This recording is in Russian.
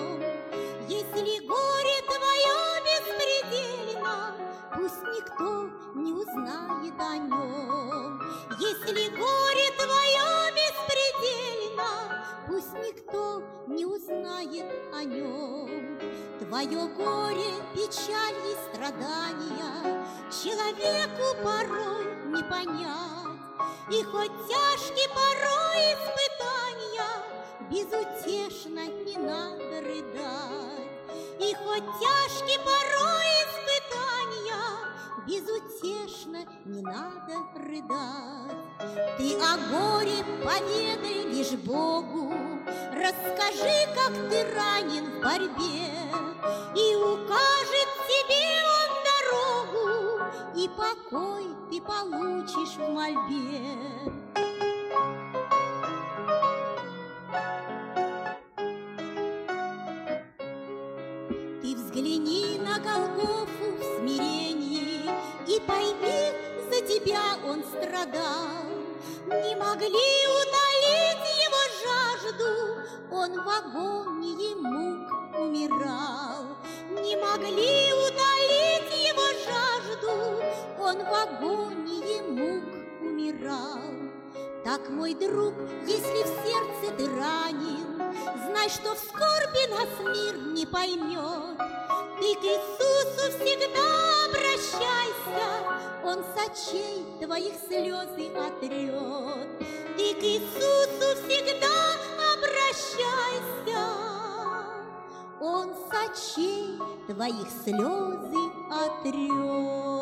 нем. Если горе твое беспредельно, пусть никто не узнает о нем. Если горе твое беспредельно, пусть никто не узнает о нем. Твое горе, печаль и страдания человеку порой не понять. И хоть тяжкие порой испытания, безутешно не надо рыдать. И хоть тяжкие порой испытания, безутешно не надо рыдать. Ты о горе поведай лишь Богу, расскажи, как ты ранен в борьбе, и укажет тебе он дорогу, и покой ты получишь в мольбе. Ты взгляни на Голгофу в смирении и пойми, за тебя он страдал. Не могли утолить его жажду, он в агонии мук умирал. Не могли утолить его жажду, он в агонии мук умирал. Так, мой друг, если в сердце ты ранен, знай, что в скорби нас мир не поймет. Ты к Иисусу всегда обращайся, он с очей твоих слезы отрет. Ты к Иисусу всегда обращайся, он с очей твоих слезы отрет.